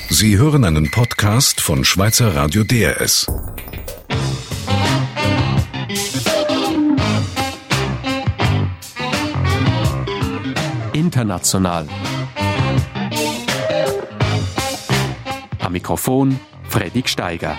Sie hören einen Podcast von Schweizer Radio DRS. International. Am Mikrofon Fredrik Steiger.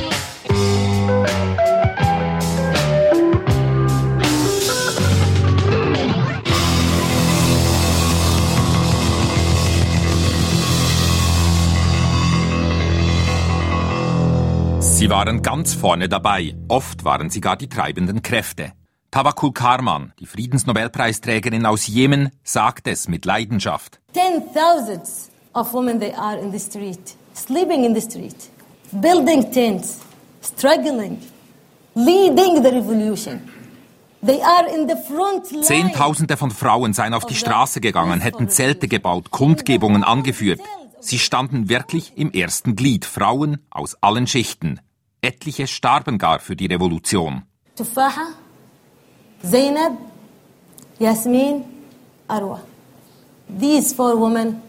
Sie waren ganz vorne dabei. Oft waren sie gar die treibenden Kräfte. Tawakkul Karman, die Friedensnobelpreisträgerin aus Jemen, sagt es mit Leidenschaft. 10,000 of women, they are in the street, sleeping in the street, building tents, struggling, leading the revolution. They are in the front line. Zehntausende von Frauen seien auf die Straße gegangen, hätten Zelte gebaut, Kundgebungen angeführt. Sie standen wirklich im ersten Glied, Frauen aus allen Schichten. Etliche starben gar für die Revolution. Tufaha, Zainab, Yasmin, Arwa. These 4 women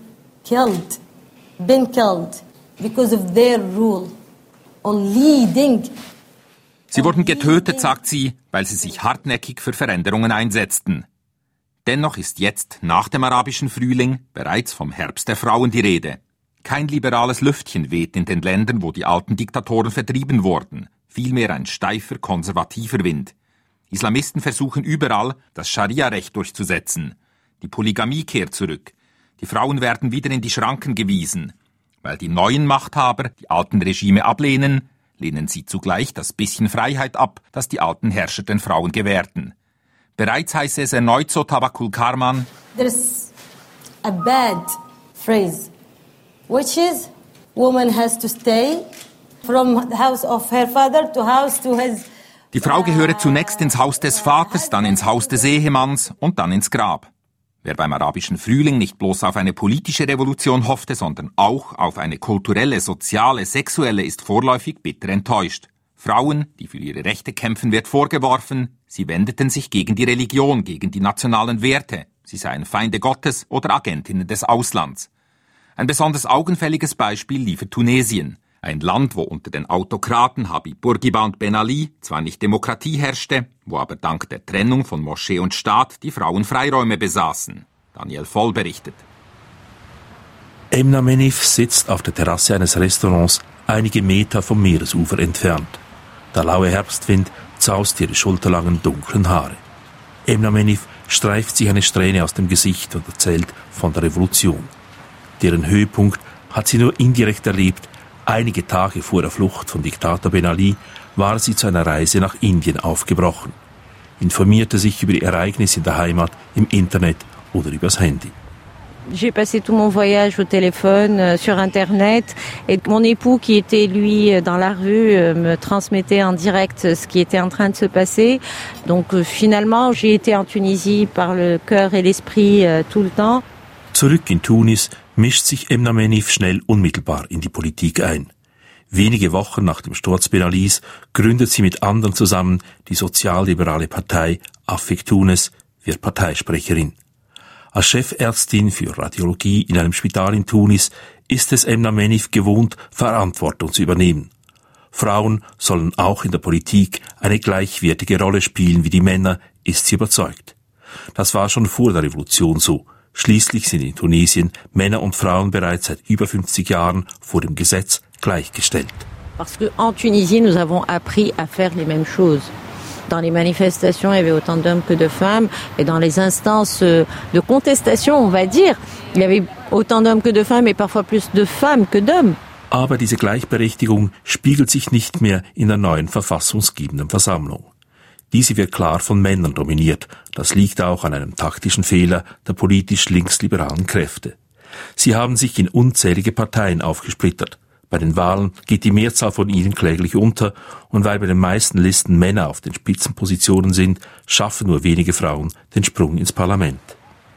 been killed because of their rule on leading. Sie wurden getötet, sagt sie, weil sie sich hartnäckig für Veränderungen einsetzten. Dennoch ist jetzt, nach dem arabischen Frühling, bereits vom Herbst der Frauen die Rede. Kein liberales Lüftchen weht in den Ländern, wo die alten Diktatoren vertrieben wurden. Vielmehr ein steifer, konservativer Wind. Islamisten versuchen überall, das Scharia-Recht durchzusetzen. Die Polygamie kehrt zurück. Die Frauen werden wieder in die Schranken gewiesen. Weil die neuen Machthaber die alten Regime ablehnen, lehnen sie zugleich das bisschen Freiheit ab, das die alten Herrscher den Frauen gewährten. Bereits heißt es erneut so Tawakkul Karman: There's a bad phrase, which is woman has to stay from the house of her father to house to his. Die Frau gehöre zunächst ins Haus des Vaters, dann ins Haus des Ehemanns und dann ins Grab. Wer beim arabischen Frühling nicht bloß auf eine politische Revolution hoffte, sondern auch auf eine kulturelle, soziale, sexuelle, ist vorläufig bitter enttäuscht. Frauen, die für ihre Rechte kämpfen, wird vorgeworfen, sie wendeten sich gegen die Religion, gegen die nationalen Werte. Sie seien Feinde Gottes oder Agentinnen des Auslands. Ein besonders augenfälliges Beispiel liefert Tunesien. Ein Land, wo unter den Autokraten Habib Bourguiba und Ben Ali zwar nicht Demokratie herrschte, wo aber dank der Trennung von Moschee und Staat die Frauen Freiräume besaßen. Daniel Voll berichtet. Emna Menif sitzt auf der Terrasse eines Restaurants einige Meter vom Meeresufer entfernt. Der laue Herbstwind zaust ihre schulterlangen dunklen Haare. Emna Menif streift sich eine Strähne aus dem Gesicht und erzählt von der Revolution. Deren Höhepunkt hat sie nur indirekt erlebt. Einige Tage vor der Flucht von Diktator Ben Ali war sie zu einer Reise nach Indien aufgebrochen, informierte sich über die Ereignisse in der Heimat im Internet oder übers Handy. J'ai passé tout mon voyage au téléphone, sur Internet, et mon époux qui était lui dans la rue me transmettait en direct ce qui était en train de se passer. Donc finalement, j'ai été en Tunisie par le cœur et l'esprit tout le temps. Zurück in Tunis mischt sich Emna Menif schnell unmittelbar in die Politik ein. Wenige Wochen nach dem Sturz Ben Alis gründet sie mit anderen zusammen die sozialliberale Partei Afek Tunis, wird Parteisprecherin. Als Chefärztin für Radiologie in einem Spital in Tunis ist es Emna Menif gewohnt, Verantwortung zu übernehmen. Frauen sollen auch in der Politik eine gleichwertige Rolle spielen wie die Männer, ist sie überzeugt. Das war schon vor der Revolution so. Schließlich sind in Tunesien Männer und Frauen bereits seit über 50 Jahren vor dem Gesetz gleichgestellt. Parce que en Tunisie, nous avons appris à faire les mêmes choses. Dans les manifestations, il y avait autant d'hommes que de femmes, et dans les instances de contestation, on va dire, il y avait autant d'hommes que de femmes et parfois plus de femmes que d'hommes. Aber diese Gleichberechtigung spiegelt sich nicht mehr in der neuen verfassungsgebenden Versammlung. Diese wird klar von Männern dominiert. Das liegt auch an einem taktischen Fehler der politisch linksliberalen Kräfte. Sie haben sich in unzählige Parteien aufgesplittert. Bei den Wahlen geht die Mehrzahl von ihnen kläglich unter, und weil bei den meisten Listen Männer auf den Spitzenpositionen sind, schaffen nur wenige Frauen den Sprung ins Parlament.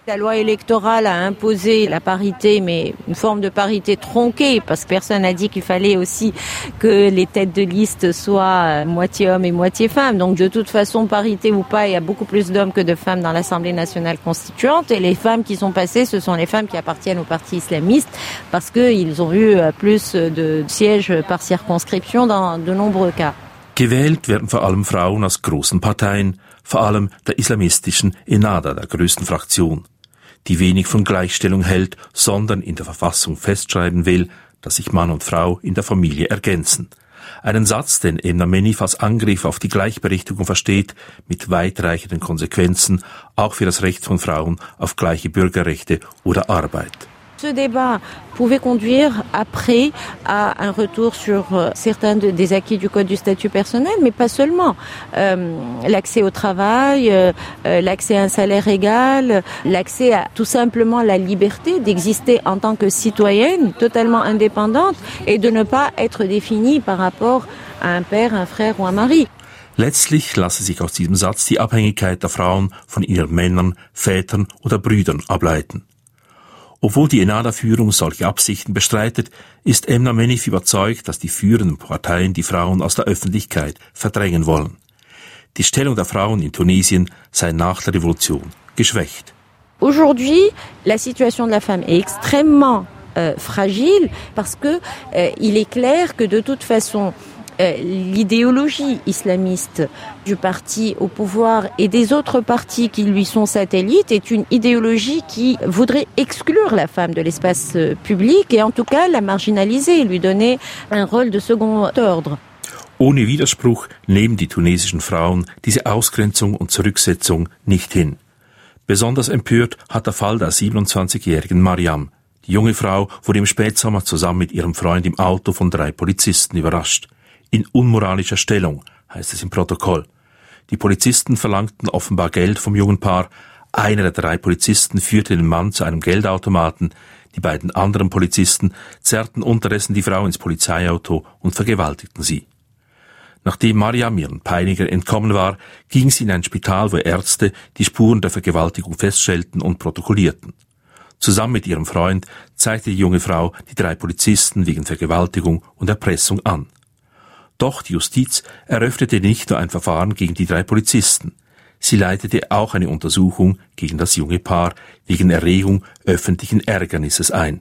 La loi électorale a imposé la parité, mais une forme de parité tronquée, parce que personne n'a dit qu'il fallait aussi que les têtes de liste soient moitié hommes et moitié femmes. Donc de toute façon, parité ou pas, il y a beaucoup plus d'hommes que de femmes dans l'Assemblée nationale constituante. Et les femmes qui sont passées, ce sont les femmes qui appartiennent au parti islamiste, parce qu'ils ont eu plus de sièges par circonscription dans de nombreux cas. Gewählt werden vor allem Frauen aus großen Parteien, vor allem der islamistischen Ennahda, der größten Fraktion, die wenig von Gleichstellung hält, sondern in der Verfassung festschreiben will, dass sich Mann und Frau in der Familie ergänzen. Einen Satz, den Emna Menif als Angriff auf die Gleichberechtigung versteht, mit weitreichenden Konsequenzen, auch für das Recht von Frauen auf gleiche Bürgerrechte oder Arbeit. Ce débat pouvait conduire après à un retour sur certains des acquis du Code du statut personnel, mais pas seulement. L'accès au travail, l'accès à un salaire égal, l'accès à tout simplement la liberté d'exister en tant que citoyenne totalement indépendante et de ne pas être définie par rapport à un père, un frère ou un mari. Letztlich lasse sich aus diesem Satz die Abhängigkeit der Frauen von ihren Männern, Vätern oder Brüdern ableiten. Obwohl die Ennahda-Führung solche Absichten bestreitet, ist Emna Menif überzeugt, dass die führenden Parteien die Frauen aus der Öffentlichkeit verdrängen wollen. Die Stellung der Frauen in Tunesien sei nach der Revolution geschwächt. Aujourd'hui, la situation de la femme est extrêmement fragile parce que il est clair que de toute façon l'idéologie islamiste du parti au pouvoir et des autres partis qui lui sont satellites est une idéologie qui voudrait exclure la femme de l'espace public et en tout cas la marginaliser, lui donner un rôle de second ordre. Ohne Widerspruch nehmen die tunesischen Frauen diese Ausgrenzung und Zurücksetzung nicht hin. Besonders empört hat der Fall der 27-jährigen Mariam. Die junge Frau wurde im Spätsommer zusammen mit ihrem Freund im Auto von 3 Polizisten überrascht. In unmoralischer Stellung, heißt es im Protokoll. Die Polizisten verlangten offenbar Geld vom jungen Paar. Einer der 3 Polizisten führte den Mann zu einem Geldautomaten. Die beiden anderen Polizisten zerrten unterdessen die Frau ins Polizeiauto und vergewaltigten sie. Nachdem Mariam ihren Peiniger entkommen war, ging sie in ein Spital, wo Ärzte die Spuren der Vergewaltigung feststellten und protokollierten. Zusammen mit ihrem Freund zeigte die junge Frau die 3 Polizisten wegen Vergewaltigung und Erpressung an. Doch die Justiz eröffnete nicht nur ein Verfahren gegen die 3 Polizisten. Sie leitete auch eine Untersuchung gegen das junge Paar wegen Erregung öffentlichen Ärgernisses ein.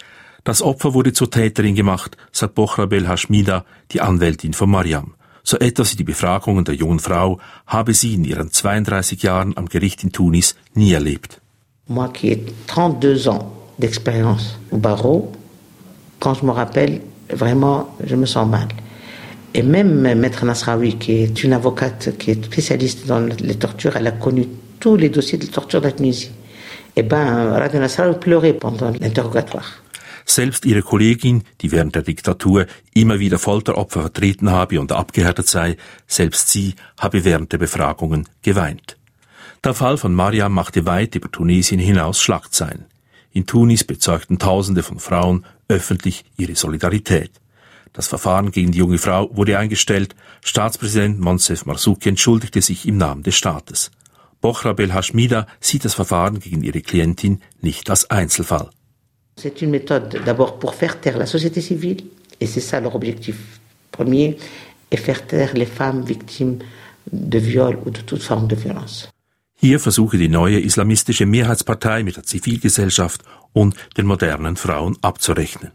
Das Opfer wurde zur Täterin gemacht, sagt Bochra Belhashmida, die Anwältin von Mariam. So etwas wie die Befragungen der jungen Frau habe sie in ihren 32 Jahren am Gericht in Tunis nie erlebt. Moi qui ai 32 ans d'expérience au barreau, quand je me rappelle, vraiment, je me sens mal. Et même Maître Nasraoui, qui est une avocate qui est spécialiste dans les tortures, elle a connu tous les dossiers de torture de la Tunisie. Eh ben, Radio Nasraoui pleurait pendant l'interrogatoire. Selbst ihre Kollegin, die während der Diktatur immer wieder Folteropfer vertreten habe und abgehärtet sei, selbst sie habe während der Befragungen geweint. Der Fall von Mariam machte weit über Tunesien hinaus Schlagzeilen. In Tunis bezeugten Tausende von Frauen öffentlich ihre Solidarität. Das Verfahren gegen die junge Frau wurde eingestellt. Staatspräsident Monsef Marzouki entschuldigte sich im Namen des Staates. Bochra Belhashmida sieht das Verfahren gegen ihre Klientin nicht als Einzelfall. C'est une méthode d'abord pour faire taire la société civile, et c'est ça leur objectif premier, et faire taire les femmes victimes de viol ou de toute forme de violence. Hier versuche die neue islamistische Mehrheitspartei mit der Zivilgesellschaft und den modernen Frauen abzurechnen.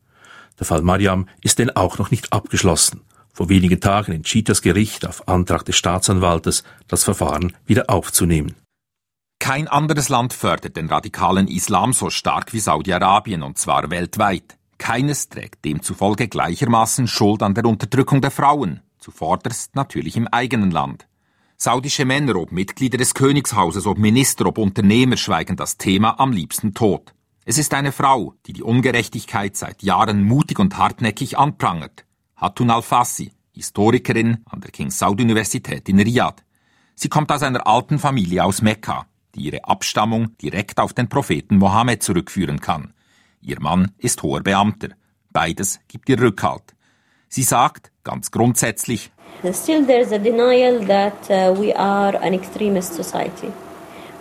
Der Fall Mariam ist denn auch noch nicht abgeschlossen. Vor wenigen Tagen entschied das Gericht auf Antrag des Staatsanwaltes, das Verfahren wieder aufzunehmen. Kein anderes Land fördert den radikalen Islam so stark wie Saudi-Arabien, und zwar weltweit. Keines trägt demzufolge gleichermaßen Schuld an der Unterdrückung der Frauen, zuvorderst natürlich im eigenen Land. Saudische Männer, ob Mitglieder des Königshauses, ob Minister, ob Unternehmer, schweigen das Thema am liebsten tot. Es ist eine Frau, die die Ungerechtigkeit seit Jahren mutig und hartnäckig anprangert. Hatun al-Fassi, Historikerin an der King Saud-Universität in Riyadh. Sie kommt aus einer alten Familie aus Mekka, die ihre Abstammung direkt auf den Propheten Mohammed zurückführen kann. Ihr Mann ist hoher Beamter. Beides gibt ihr Rückhalt. Sie sagt, ganz grundsätzlich, Still there's a denial that we are an extremist society.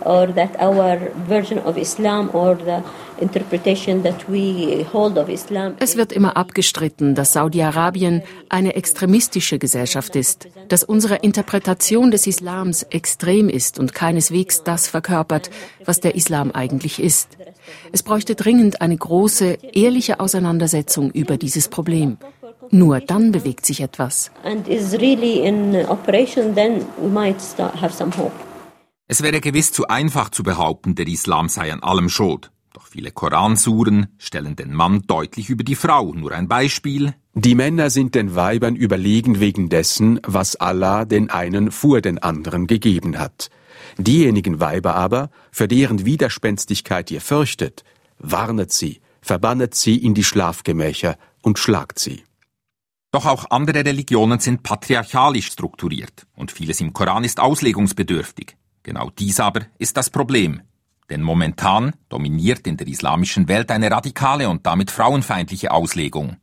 or that our version of Islam or the interpretation that we hold of Islam. Es wird immer abgestritten, dass Saudi-Arabien eine extremistische Gesellschaft ist, dass unsere Interpretation des Islams extrem ist und keineswegs das verkörpert, was der Islam eigentlich ist. Es bräuchte dringend eine große, ehrliche Auseinandersetzung über dieses Problem. Nur dann bewegt sich etwas. And is really in operation, then we might have some hope. Es wäre gewiss zu einfach zu behaupten, der Islam sei an allem schuld. Doch viele Koransuren stellen den Mann deutlich über die Frau. Nur ein Beispiel. Die Männer sind den Weibern überlegen wegen dessen, was Allah den einen vor den anderen gegeben hat. Diejenigen Weiber aber, für deren Widerspenstigkeit ihr fürchtet, warnet sie, verbannet sie in die Schlafgemächer und schlagt sie. Doch auch andere Religionen sind patriarchalisch strukturiert und vieles im Koran ist auslegungsbedürftig. Genau dies aber ist das Problem. Denn momentan dominiert in der islamischen Welt eine radikale und damit frauenfeindliche Auslegung.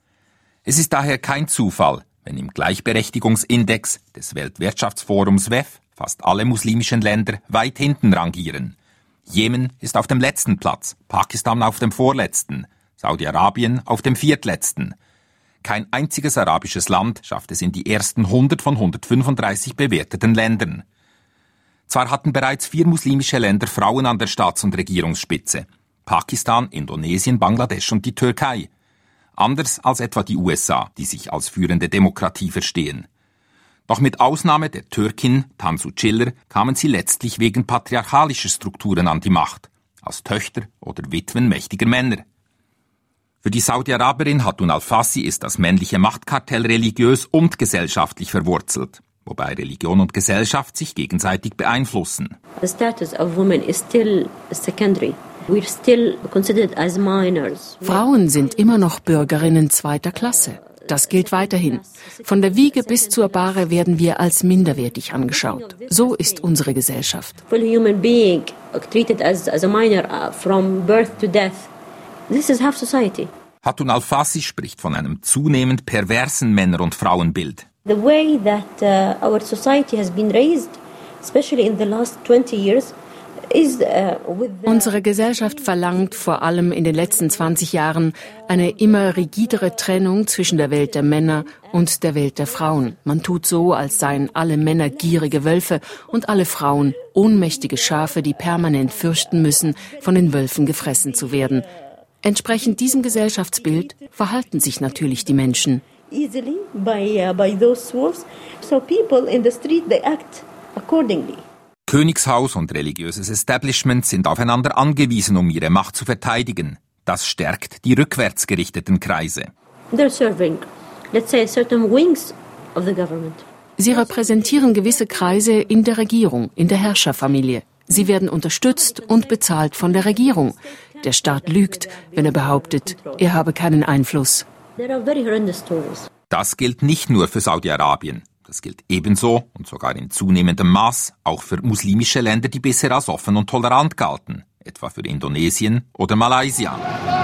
Es ist daher kein Zufall, wenn im Gleichberechtigungsindex des Weltwirtschaftsforums WEF fast alle muslimischen Länder weit hinten rangieren. Jemen ist auf dem letzten Platz, Pakistan auf dem vorletzten, Saudi-Arabien auf dem viertletzten. Kein einziges arabisches Land schafft es in die ersten 100 von 135 bewerteten Ländern. Zwar hatten bereits 4 muslimische Länder Frauen an der Staats- und Regierungsspitze. Pakistan, Indonesien, Bangladesch und die Türkei. Anders als etwa die USA, die sich als führende Demokratie verstehen. Doch mit Ausnahme der Türkin Tansu Çiller kamen sie letztlich wegen patriarchalischer Strukturen an die Macht, als Töchter oder Witwen mächtiger Männer. Für die Saudi-Araberin Hatun al-Fassi ist das männliche Machtkartell religiös und gesellschaftlich verwurzelt, wobei Religion und Gesellschaft sich gegenseitig beeinflussen. The status of women is still secondary. We're still considered as minors. Frauen sind immer noch Bürgerinnen zweiter Klasse. Das gilt weiterhin. Von der Wiege bis zur Bahre werden wir als minderwertig angeschaut. So ist unsere Gesellschaft. Full human being treated as a minor from birth to death. This is half society. Hatun al-Fassi spricht von einem zunehmend perversen Männer- und Frauenbild. The way that our society has been raised, especially in the last 20 years, Unsere Gesellschaft verlangt vor allem in den letzten 20 Jahren eine immer rigidere Trennung zwischen der Welt der Männer und der Welt der Frauen. Man tut so, als seien alle Männer gierige Wölfe und alle Frauen ohnmächtige Schafe, die permanent fürchten müssen, von den Wölfen gefressen zu werden. Entsprechend diesem Gesellschaftsbild verhalten sich natürlich die Menschen. Easily by those wolves, so people in the street they act accordingly. Königshaus und religiöses Establishment sind aufeinander angewiesen, um ihre Macht zu verteidigen. Das stärkt die rückwärts gerichteten Kreise. They're serving, let's say, certain wings of the government. Sie repräsentieren gewisse Kreise in der Regierung, in der Herrscherfamilie. Sie werden unterstützt und bezahlt von der Regierung. Der Staat lügt, wenn er behauptet, er habe keinen Einfluss. There are very horrendous stories. Das gilt nicht nur für Saudi-Arabien. Das gilt ebenso und sogar in zunehmendem Maß auch für muslimische Länder, die bisher als offen und tolerant galten, etwa für Indonesien oder Malaysia.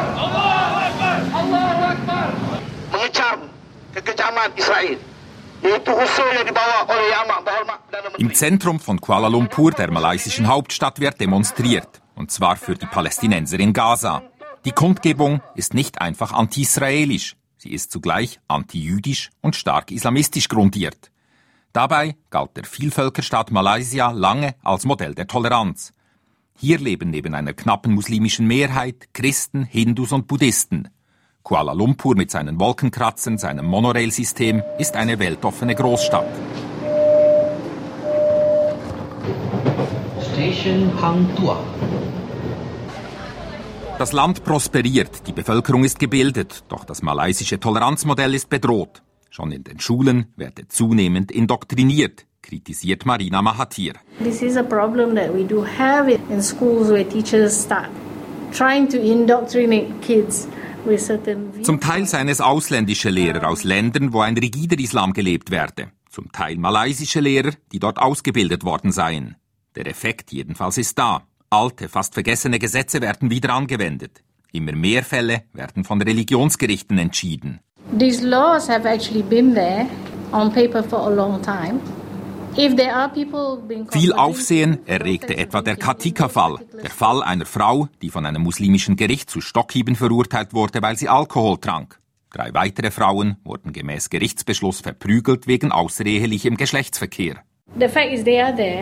Im Zentrum von Kuala Lumpur, der malaysischen Hauptstadt, wird demonstriert, und zwar für die Palästinenser in Gaza. Die Kundgebung ist nicht einfach anti-israelisch. Sie ist zugleich anti-jüdisch und stark islamistisch grundiert. Dabei galt der Vielvölkerstaat Malaysia lange als Modell der Toleranz. Hier leben neben einer knappen muslimischen Mehrheit Christen, Hindus und Buddhisten. Kuala Lumpur mit seinen Wolkenkratzern, seinem Monorail-System ist eine weltoffene Großstadt. Station Hang Tuah. Das Land prosperiert, die Bevölkerung ist gebildet, doch das malaysische Toleranzmodell ist bedroht. Schon in den Schulen werde zunehmend indoktriniert, kritisiert Marina Mahathir. This is a problem that we do have in schools where teachers start trying to indoctrinate kids with certain views. Zum Teil seien es ausländische Lehrer aus Ländern, wo ein rigider Islam gelebt werde. Zum Teil malaysische Lehrer, die dort ausgebildet worden seien. Der Effekt jedenfalls ist da. Alte, fast vergessene Gesetze werden wieder angewendet. Immer mehr Fälle werden von Religionsgerichten entschieden. These laws have actually been there on paper for a long time, Viel Aufsehen erregte etwa der Katika-Fall, der Fall einer Frau, die von einem muslimischen Gericht zu Stockhieben verurteilt wurde, weil sie Alkohol trank. 3 weitere Frauen wurden gemäß Gerichtsbeschluss verprügelt wegen außerehelichem Geschlechtsverkehr. The fact is they are there,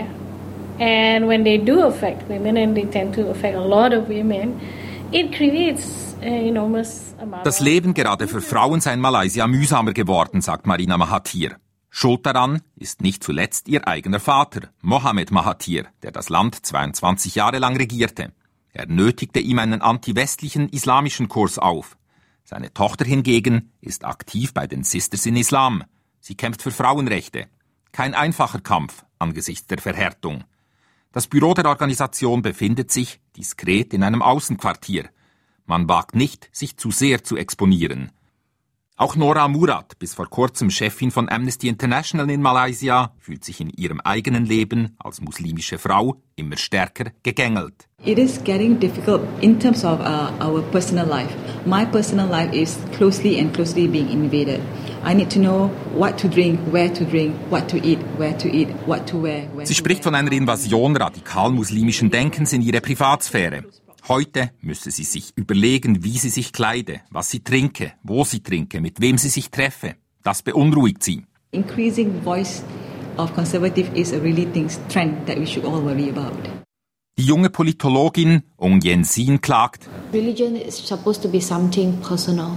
and when they do affect women, and they tend to affect a lot of women, it creates enormous amount. Das Leben gerade für Frauen sei in Malaysia mühsamer geworden, sagt Marina Mahathir. Schuld daran ist nicht zuletzt ihr eigener Vater, Mohamed Mahathir, der das Land 22 Jahre lang regierte. Er nötigte ihm einen anti-westlichen islamischen Kurs auf. Seine Tochter hingegen ist aktiv bei den Sisters in Islam. Sie kämpft für Frauenrechte. Kein einfacher Kampf angesichts der Verhärtung. Das Büro der Organisation befindet sich diskret in einem Außenquartier. Man wagt nicht, sich zu sehr zu exponieren. Auch Nora Murad, bis vor kurzem Chefin von Amnesty International in Malaysia, fühlt sich in ihrem eigenen Leben als muslimische Frau immer stärker gegängelt. It is getting difficult in terms of our personal life. My personal life is closely being invaded. I need to know what to drink, where to drink, what to eat, where to eat, what to wear. Sie spricht von einer Invasion radikal-muslimischen Denkens in ihre Privatsphäre. Heute müsse sie sich überlegen, wie sie sich kleide, was sie trinke, wo sie trinke, mit wem sie sich treffe. Das beunruhigt sie. Increasing voice of conservative is a really trend that we should all worry about. Die junge Politologin Ong Yen-sin klagt: Religion is supposed to be something personal.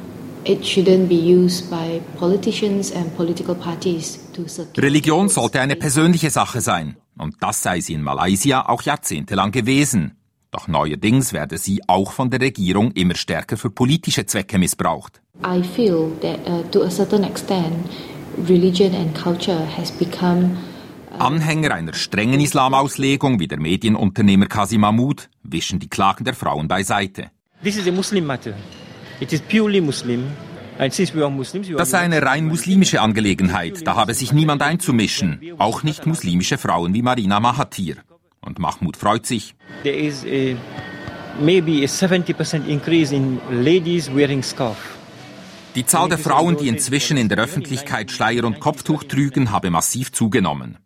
It shouldn't be used by politicians and political parties to secure. Religion sollte eine persönliche Sache sein. Und das sei sie in Malaysia auch jahrzehntelang gewesen. Doch neuerdings werde sie auch von der Regierung immer stärker für politische Zwecke missbraucht. I feel that to a certain extent religion and culture has become Anhänger einer strengen Islamauslegung wie der Medienunternehmer Qasim Mahmood wischen die Klagen der Frauen beiseite. This is a Muslim matter. It is purely Muslim. And since we are Muslims, das sei eine rein muslimische Angelegenheit. Da habe sich niemand einzumischen. Auch nicht muslimische Frauen wie Marina Mahathir. Und Mahmoud freut sich. There is maybe a 70% increase in ladies wearing scarf. Die Zahl der Frauen, die inzwischen in der Öffentlichkeit Schleier und Kopftuch trügen, habe massiv zugenommen.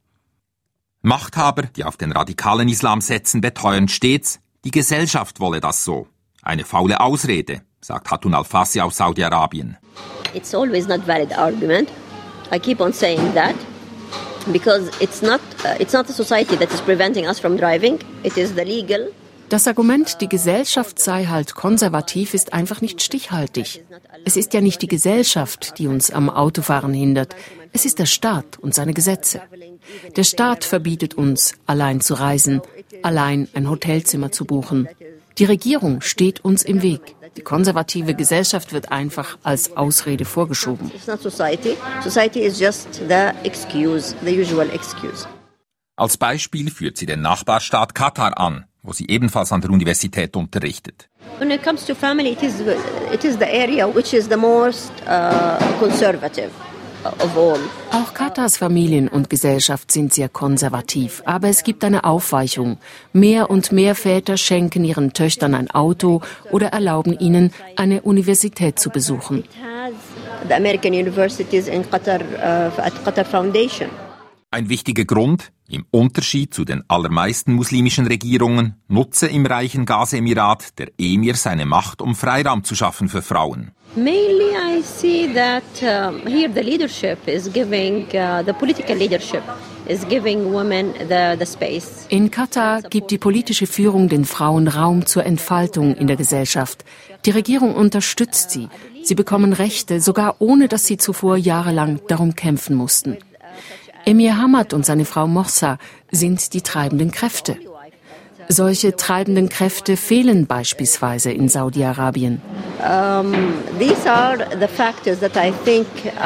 Machthaber, die auf den radikalen Islam setzen, beteuern stets, die Gesellschaft wolle das so. Eine faule Ausrede, sagt Hatun Al-Fassi aus Saudi-Arabien. It's always not valid argument. I keep on saying that. Because it's not a society that is preventing us from driving. It is the legal. Das Argument, die Gesellschaft sei halt konservativ, ist einfach nicht stichhaltig. Es ist ja nicht die Gesellschaft, die uns am Autofahren hindert. Es ist der Staat und seine Gesetze. Der Staat verbietet uns, allein zu reisen, allein ein Hotelzimmer zu buchen. Die Regierung steht uns im Weg. Die konservative Gesellschaft wird einfach als Ausrede vorgeschoben. It's not society. Society is just the excuse, the usual excuse. Als Beispiel führt sie den Nachbarstaat Katar an, wo sie ebenfalls an der Universität unterrichtet. When it comes to family, it is the area which is the most conservative of all. Auch Katars Familien und Gesellschaft sind sehr konservativ, aber es gibt eine Aufweichung. Mehr und mehr Väter schenken ihren Töchtern ein Auto oder erlauben ihnen, eine Universität zu besuchen. The American universities in Qatar at Qatar Foundation. Ein wichtiger Grund: Im Unterschied zu den allermeisten muslimischen Regierungen nutze im reichen Gazemirat der Emir seine Macht, um Freiraum zu schaffen für Frauen. Mainly I see that here the leadership is giving, the political leadership is giving women the space. In Katar gibt die politische Führung den Frauen Raum zur Entfaltung in der Gesellschaft. Die Regierung unterstützt sie. Sie bekommen Rechte, sogar ohne dass sie zuvor jahrelang darum kämpfen mussten. Emir Hamad und seine Frau Morsa sind die treibenden Kräfte. Solche treibenden Kräfte fehlen beispielsweise in Saudi-Arabien. These are the factors that I think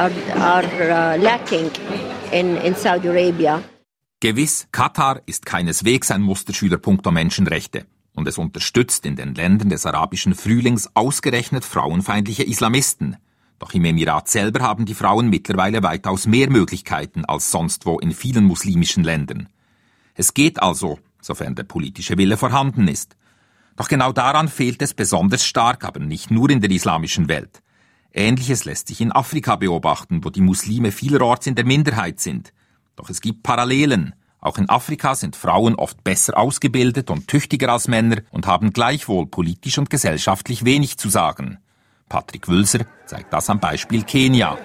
are lacking in Saudi Arabia. Gewiss, Katar ist keineswegs ein Musterschüler punkto Menschenrechte. Und es unterstützt in den Ländern des arabischen Frühlings ausgerechnet frauenfeindliche Islamisten. Doch im Emirat selber haben die Frauen mittlerweile weitaus mehr Möglichkeiten als sonst wo in vielen muslimischen Ländern. Es geht also, sofern der politische Wille vorhanden ist. Doch genau daran fehlt es besonders stark, aber nicht nur in der islamischen Welt. Ähnliches lässt sich in Afrika beobachten, wo die Muslime vielerorts in der Minderheit sind. Doch es gibt Parallelen. Auch in Afrika sind Frauen oft besser ausgebildet und tüchtiger als Männer und haben gleichwohl politisch und gesellschaftlich wenig zu sagen. Patrick Wülser zeigt das am Beispiel Kenia.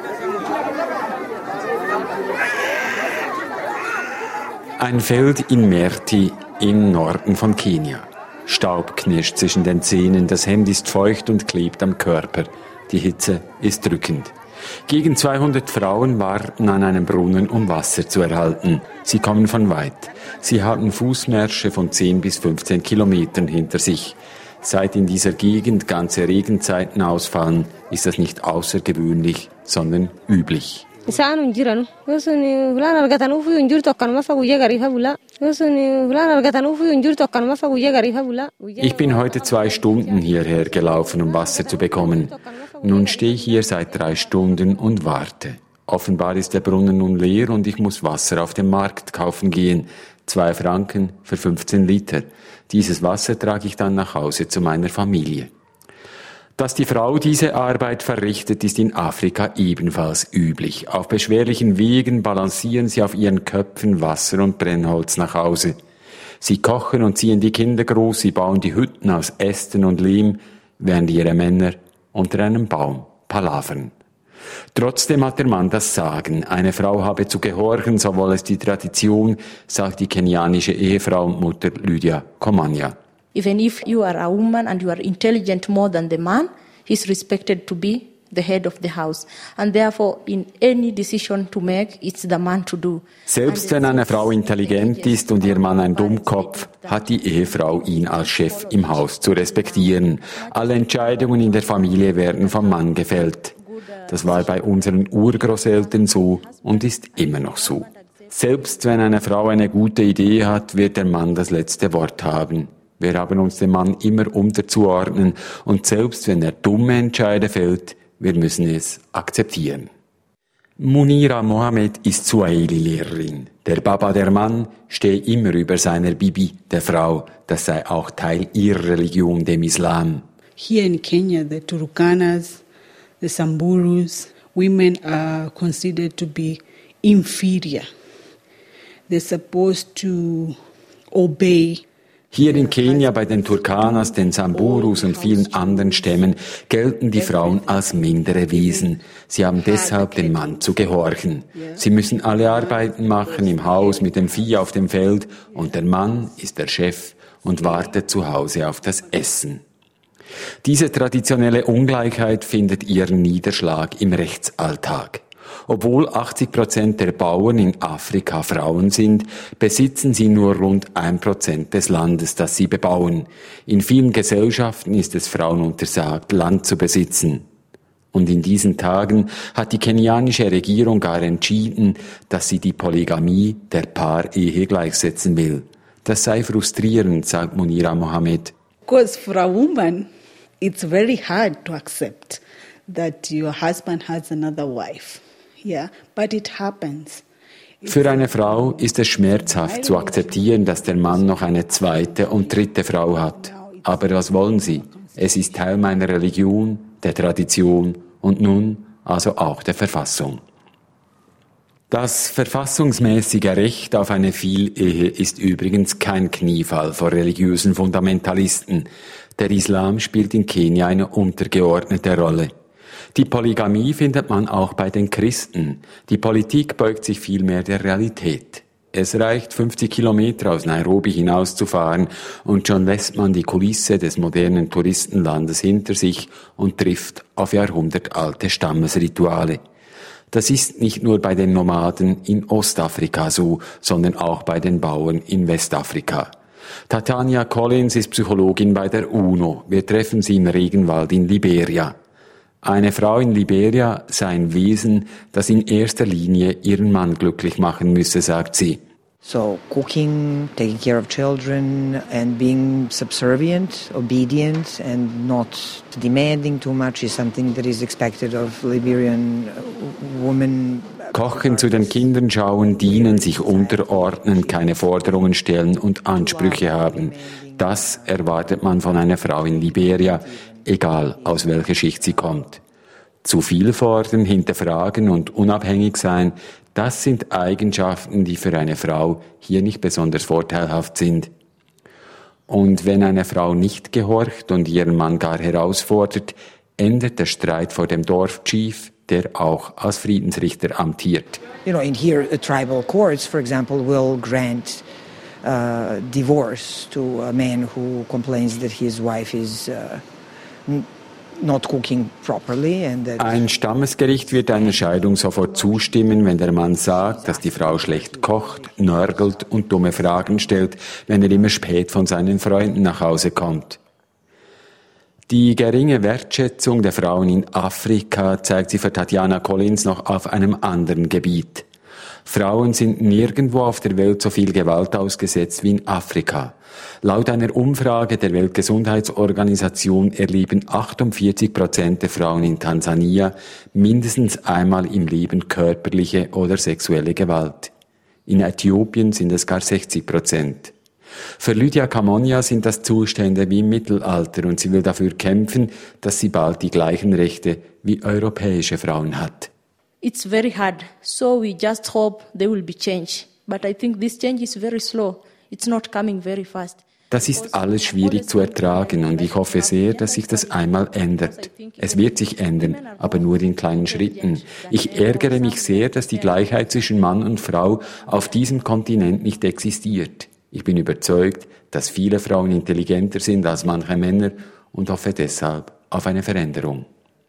Ein Feld in Merti im Norden von Kenia. Staub knirscht zwischen den Zähnen, das Hemd ist feucht und klebt am Körper. Die Hitze ist drückend. Gegen 200 Frauen warten an einem Brunnen, um Wasser zu erhalten. Sie kommen von weit. Sie haben Fußmärsche von 10 bis 15 Kilometern hinter sich. Seit in dieser Gegend ganze Regenzeiten ausfallen, ist das nicht außergewöhnlich, sondern üblich. Ich bin heute 2 Stunden hierher gelaufen, um Wasser zu bekommen. Nun stehe ich hier seit 3 Stunden und warte. Offenbar ist der Brunnen nun leer und ich muss Wasser auf dem Markt kaufen gehen. 2 Franken für 15 Liter. Dieses Wasser trage ich dann nach Hause zu meiner Familie. Dass die Frau diese Arbeit verrichtet, ist in Afrika ebenfalls üblich. Auf beschwerlichen Wegen balancieren sie auf ihren Köpfen Wasser und Brennholz nach Hause. Sie kochen und ziehen die Kinder groß, sie bauen die Hütten aus Ästen und Lehm, während ihre Männer unter einem Baum palavern. Trotzdem hat der Mann das Sagen. Eine Frau habe zu gehorchen, so wolle es die Tradition, sagt die kenianische Ehefrau und Mutter Lydia Komanya. Even if you are a woman and you are intelligent more than the man, he's respected to be the head of the house. And therefore, in any decision to make, it's the man to do. Selbst wenn eine Frau intelligent ist und ihr Mann ein Dummkopf, hat die Ehefrau ihn als Chef im Haus zu respektieren. Alle Entscheidungen in der Familie werden vom Mann gefällt. Das war bei unseren Urgroßeltern so und ist immer noch so. Selbst wenn eine Frau eine gute Idee hat, wird der Mann das letzte Wort haben. Wir haben uns dem Mann immer unterzuordnen und selbst wenn er dumme Entscheide fällt, wir müssen es akzeptieren. Munira Mohammed ist Swahili-Lehrerin. Der Baba, der Mann, stehe immer über seiner Bibi, der Frau. Das sei auch Teil ihrer Religion, dem Islam. Here in Kenya, the Turkanas, the Samburus, women are considered to be inferior. They're supposed to obey. Hier in Kenia bei den Turkanas, den Samburus und vielen anderen Stämmen gelten die Frauen als mindere Wesen. Sie haben deshalb dem Mann zu gehorchen. Sie müssen alle Arbeiten machen im Haus mit dem Vieh auf dem Feld und der Mann ist der Chef und wartet zu Hause auf das Essen. Diese traditionelle Ungleichheit findet ihren Niederschlag im Rechtsalltag. Obwohl 80% der Bauern in Afrika Frauen sind, besitzen sie nur rund 1% des Landes, das sie bebauen. In vielen Gesellschaften ist es Frauen untersagt, Land zu besitzen. Und in diesen Tagen hat die kenianische Regierung gar entschieden, dass sie die Polygamie der Paarehe gleichsetzen will. Das sei frustrierend, sagt Munira Mohammed. Because for a woman, it's very hard to accept that your husband has another wife. Yeah, but it happens. Für eine Frau ist es schmerzhaft zu akzeptieren, dass der Mann noch eine 2. und 3. Frau hat. Aber was wollen Sie? Es ist Teil meiner Religion, der Tradition und nun also auch der Verfassung. Das verfassungsmäßige Recht auf eine Vielehe ist übrigens kein Kniefall vor religiösen Fundamentalisten. Der Islam spielt in Kenia eine untergeordnete Rolle. Die Polygamie findet man auch bei den Christen. Die Politik beugt sich vielmehr der Realität. Es reicht 50 Kilometer aus Nairobi hinauszufahren und schon lässt man die Kulisse des modernen Touristenlandes hinter sich und trifft auf jahrhundertalte Stammesrituale. Das ist nicht nur bei den Nomaden in Ostafrika so, sondern auch bei den Bauern in Westafrika. Tatiana Collins ist Psychologin bei der UNO. Wir treffen sie im Regenwald in Liberia. Eine Frau in Liberia sei ein Wesen, das in erster Linie ihren Mann glücklich machen müsse, sagt sie. So cooking, taking care of children and being subservient, obedient and not demanding too much is something that is expected of Liberian women. Kochen, zu den Kindern schauen, dienen, sich unterordnen, keine Forderungen stellen und Ansprüche haben. Das erwartet man von einer Frau in Liberia, egal aus welcher Schicht sie kommt. Zu viel fordern, hinterfragen und unabhängig sein, das sind Eigenschaften, die für eine Frau hier nicht besonders vorteilhaft sind. Und wenn eine Frau nicht gehorcht und ihren Mann gar herausfordert, endet der Streit vor dem Dorfchief, der auch als Friedensrichter amtiert. You know, in here, tribal courts, for example, will grant divorce to a man who complains that his wife is not cooking properly. Ein Stammesgericht wird einer Scheidung sofort zustimmen, wenn der Mann sagt, dass die Frau schlecht kocht, nörgelt und dumme Fragen stellt, wenn er immer spät von seinen Freunden nach Hause kommt. Die geringe Wertschätzung der Frauen in Afrika zeigt sich für Tatjana Collins noch auf einem anderen Gebiet. Frauen sind nirgendwo auf der Welt so viel Gewalt ausgesetzt wie in Afrika. Laut einer Umfrage der Weltgesundheitsorganisation erleben 48% der Frauen in Tansania mindestens einmal im Leben körperliche oder sexuelle Gewalt. In Äthiopien sind es gar 60%. Für Lydia Kamonia sind das Zustände wie im Mittelalter und sie will dafür kämpfen, dass sie bald die gleichen Rechte wie europäische Frauen hat. It's very hard, so we just hope there will be change. But I think this change is very slow. It's not coming very fast. Das ist alles schwierig zu ertragen und ich hoffe sehr, dass sich das einmal ändert. Es wird sich ändern, aber nur in kleinen Schritten. Ich ärgere mich sehr, dass die Gleichheit zwischen Mann und Frau auf diesem Kontinent nicht existiert. Ich bin überzeugt, dass viele Frauen intelligenter sind als manche Männer und hoffe deshalb auf eine Veränderung.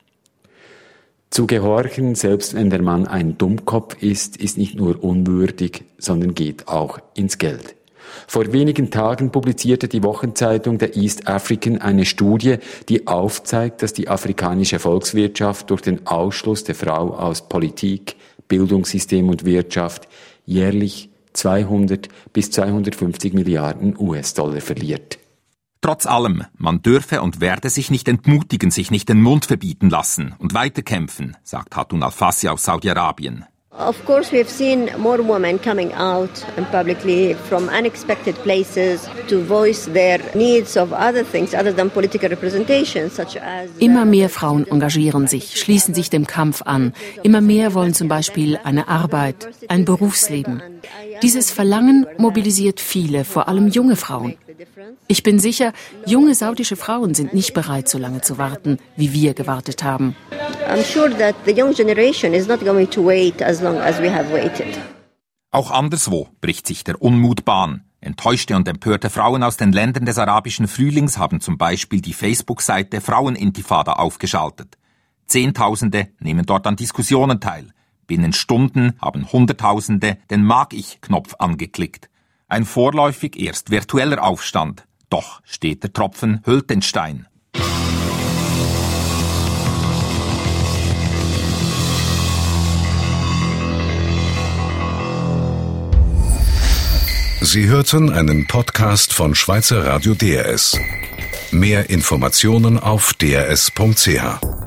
Zu gehorchen, selbst wenn der Mann ein Dummkopf ist nicht nur unwürdig, sondern geht auch ins Geld. Vor wenigen Tagen publizierte die Wochenzeitung der East African eine Studie, die aufzeigt, dass die afrikanische Volkswirtschaft durch den Ausschluss der Frau aus Politik, Bildungssystem und Wirtschaft jährlich 200 bis 250 Milliarden US-Dollar verliert. Trotz allem, man dürfe und werde sich nicht entmutigen, sich nicht den Mund verbieten lassen und weiterkämpfen, sagt Hatun Al-Fassi aus Saudi-Arabien. Of course, we've seen more women coming out and publicly from unexpected places to voice their needs of other things other than political representation, such as Immer mehr Frauen engagieren sich, schließen sich dem Kampf an. Immer mehr wollen zum Beispiel eine Arbeit, ein Berufsleben. Dieses Verlangen mobilisiert viele, vor allem junge Frauen. Ich bin sicher, junge saudische Frauen sind nicht bereit, so lange zu warten, wie wir gewartet haben. I'm sure that the young generation is not going to wait as long as we have waited. Auch anderswo bricht sich der Unmut Bahn. Enttäuschte und empörte Frauen aus den Ländern des arabischen Frühlings haben zum Beispiel die Facebook-Seite Frauenintifada aufgeschaltet. Zehntausende nehmen dort an Diskussionen teil. Binnen Stunden haben Hunderttausende den Mag-ich-Knopf angeklickt. Ein vorläufig erst virtueller Aufstand. Doch steht der Tropfen hüllt den Stein. Sie hörten einen Podcast von Schweizer Radio DRS. Mehr Informationen auf drs.ch.